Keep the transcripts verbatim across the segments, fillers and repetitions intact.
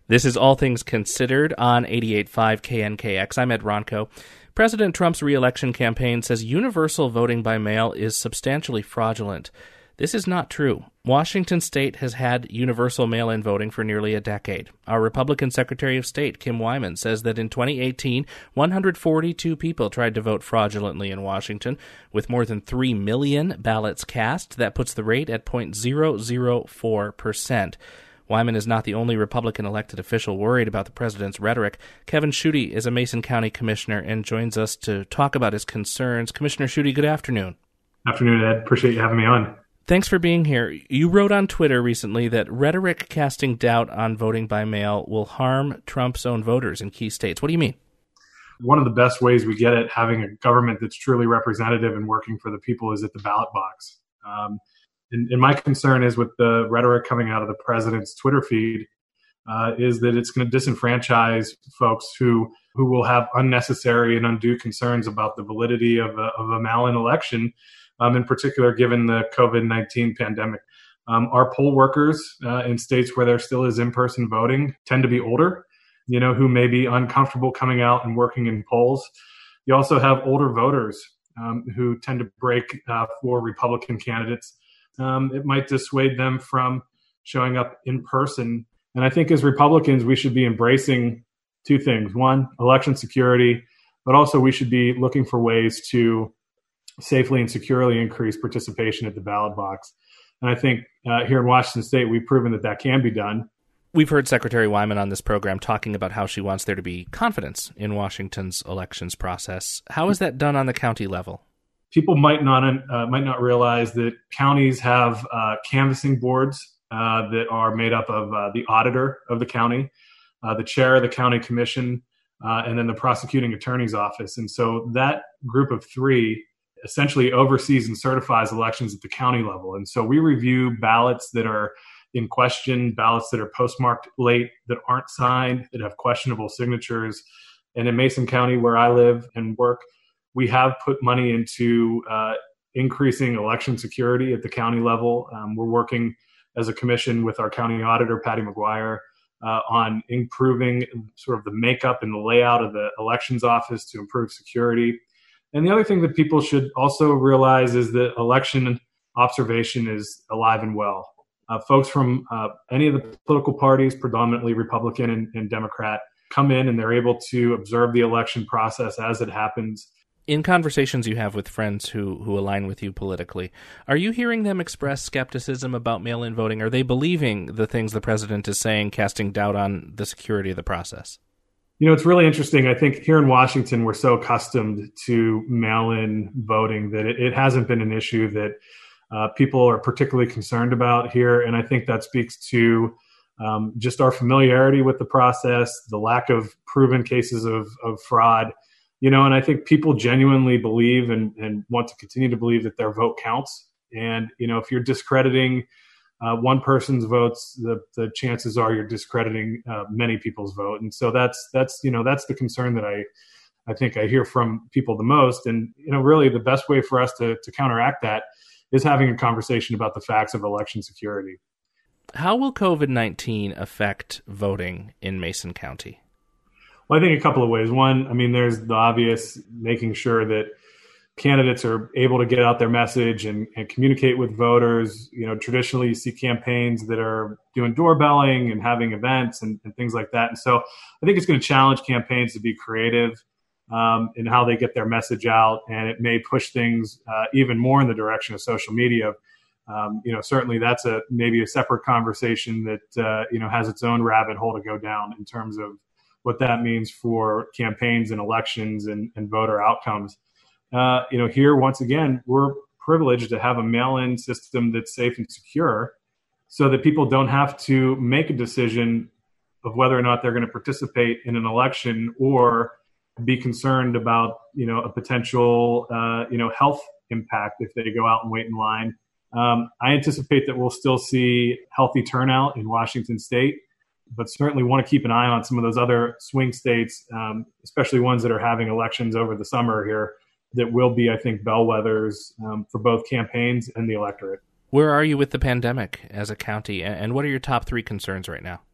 This is All Things Considered on eighty-eight point five K N K X. I'm Ed Ronco. President Trump's re-election campaign says universal voting by mail is substantially fraudulent. This is not true. Washington State has had universal mail-in voting for nearly a decade. Our Republican Secretary of State, Kim Wyman, says that in twenty eighteen, one hundred forty-two people tried to vote fraudulently in Washington. With more than three million ballots cast, that puts the rate at zero point zero zero four percent. Wyman is not the only Republican elected official worried about the president's rhetoric. Kevin Schuette is a Mason County commissioner and joins us to talk about his concerns. Commissioner Schuette, good afternoon. Afternoon, Ed. Appreciate you having me on. Thanks for being here. You wrote on Twitter recently that rhetoric casting doubt on voting by mail will harm Trump's own voters in key states. What do you mean? One of the best ways we get at having a government that's truly representative and working for the people is at the ballot box. Um, And, and my concern is with the rhetoric coming out of the president's Twitter feed uh, is that it's going to disenfranchise folks who who will have unnecessary and undue concerns about the validity of a, of a mail-in election, um, in particular given the covid nineteen pandemic. Um, our poll workers uh, in states where there still is in-person voting tend to be older, you know, who may be uncomfortable coming out and working in polls. You also have older voters um, who tend to break uh, for Republican candidates. Um, it might dissuade them from showing up in person. And I think as Republicans, we should be embracing two things. One, election security, but also we should be looking for ways to safely and securely increase participation at the ballot box. And I think uh, here in Washington State, we've proven that that can be done. We've heard Secretary Wyman on this program talking about how she wants there to be confidence in Washington's elections process. How is that done on the county level? People might not uh, might not realize that counties have uh, canvassing boards uh, that are made up of uh, the auditor of the county, uh, the chair of the county commission, uh, and then the prosecuting attorney's office. And so that group of three essentially oversees and certifies elections at the county level. And so we review ballots that are in question, ballots that are postmarked late, that aren't signed, that have questionable signatures. And in Mason County, where I live and work, we have put money into uh, increasing election security at the county level. Um, we're working as a commission with our county auditor, Patty McGuire, uh, on improving sort of the makeup and the layout of the elections office to improve security. And the other thing that people should also realize is that election observation is alive and well. Uh, folks from uh, any of the political parties, predominantly Republican and, and Democrat, come in and they're able to observe the election process as it happens. In conversations you have with friends who, who align with you politically, are you hearing them express skepticism about mail-in voting? Are they believing the things the president is saying, casting doubt on the security of the process? You know, it's really interesting. I think here in Washington, we're so accustomed to mail-in voting that it, it hasn't been an issue that uh, people are particularly concerned about here. And I think that speaks to um, just our familiarity with the process, the lack of proven cases of, of fraud. You know, and I think people genuinely believe and, and want to continue to believe that their vote counts. And, you know, if you're discrediting uh, one person's votes, the, the chances are you're discrediting uh, many people's vote. And so that's, that's, you know, that's the concern that I, I think I hear from people the most. And, you know, really the best way for us to, to counteract that is having a conversation about the facts of election security. How will covid nineteen affect voting in Mason County? Well, I think a couple of ways. One, I mean, there's the obvious, making sure that candidates are able to get out their message and, and communicate with voters. You know, traditionally you see campaigns that are doing doorbelling and having events and, and things like that. And so I think it's going to challenge campaigns to be creative um, in how they get their message out. And it may push things uh, even more in the direction of social media. Um, you know, certainly that's a maybe a separate conversation that, uh, you know, has its own rabbit hole to go down in terms of what that means for campaigns and elections and, and voter outcomes. Uh, you know, here, once again, we're privileged to have a mail-in system that's safe and secure so that people don't have to make a decision of whether or not they're going to participate in an election or be concerned about, you know, a potential, uh, you know, health impact if they go out and wait in line. Um, I anticipate that we'll still see healthy turnout in Washington State, but certainly want to keep an eye on some of those other swing states, um, especially ones that are having elections over the summer here, that will be, I think, bellwethers um, for both campaigns and the electorate. Where are you with the pandemic as a county, and what are your top three concerns right now?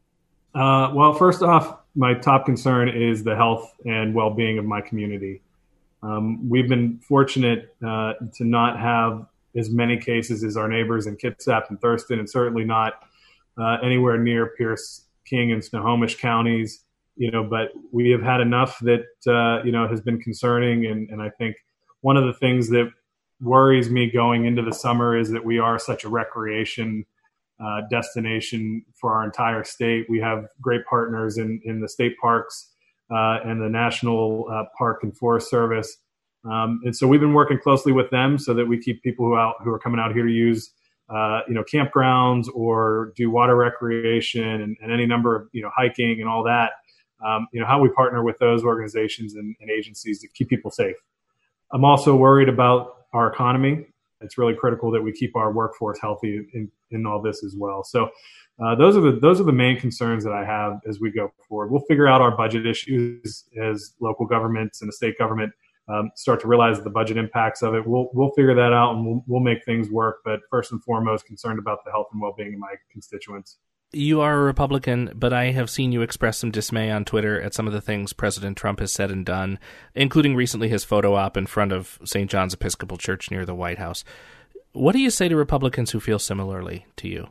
Uh, well, first off, my top concern is the health and well-being of my community. Um, we've been fortunate uh, to not have as many cases as our neighbors in Kitsap and Thurston, and certainly not uh, anywhere near Pierce, King, and Snohomish counties. You know, but we have had enough that uh, you know has been concerning, and, and I think one of the things that worries me going into the summer is that we are such a recreation uh, destination for our entire state. We have great partners in in the state parks uh, and the National uh, Park and Forest Service. Um, and so we've been working closely with them so that we keep people who out who are coming out here to use, uh, you know, campgrounds or do water recreation and, and any number of, you know, hiking and all that. Um, you know, how we partner with those organizations and, and agencies to keep people safe. I'm also worried about our economy. It's really critical that we keep our workforce healthy in, in all this as well. So uh, those are the those are the main concerns that I have as we go forward. We'll figure out our budget issues as local governments and the state government um, start to realize the budget impacts of it. We'll we'll figure that out and we'll, we'll make things work. But first and foremost, concerned about the health and well-being of my constituents. You are a Republican, but I have seen you express some dismay on Twitter at some of the things President Trump has said and done, including recently his photo op in front of Saint John's Episcopal Church near the White House. What do you say to Republicans who feel similarly to you?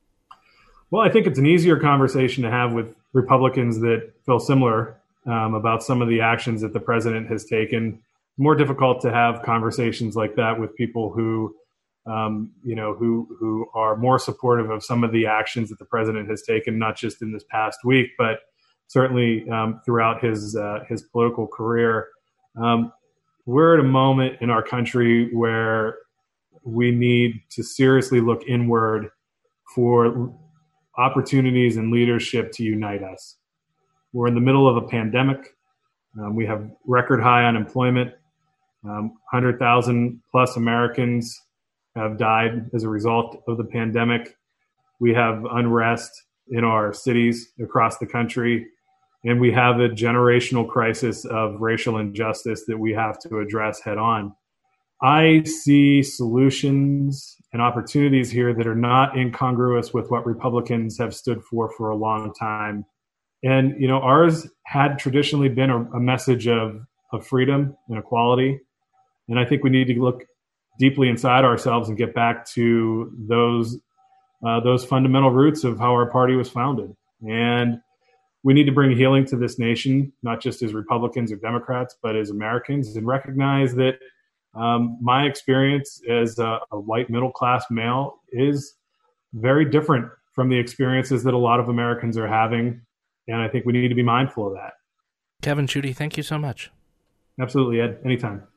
Well, I think it's an easier conversation to have with Republicans that feel similar um, about some of the actions that the president has taken. More difficult to have conversations like that with people who Um, you know, who who are more supportive of some of the actions that the president has taken, not just in this past week, but certainly um, throughout his uh, his political career. Um, we're at a moment in our country where we need to seriously look inward for opportunities and leadership to unite us. We're in the middle of a pandemic. Um, we have record high unemployment. Um, one hundred thousand plus Americans have died as a result of the pandemic. We have unrest in our cities across the country, and we have a generational crisis of racial injustice that we have to address head on. I see solutions and opportunities here that are not incongruous with what Republicans have stood for for a long time. And, you know, ours had traditionally been a, a message of, of freedom and equality. And I think we need to look deeply inside ourselves and get back to those uh, those fundamental roots of how our party was founded. And we need to bring healing to this nation, not just as Republicans or Democrats, but as Americans, and recognize that um, my experience as a, a white middle-class male is very different from the experiences that a lot of Americans are having. And I think we need to be mindful of that. Kevin Schutte, thank you so much. Absolutely, Ed. Anytime.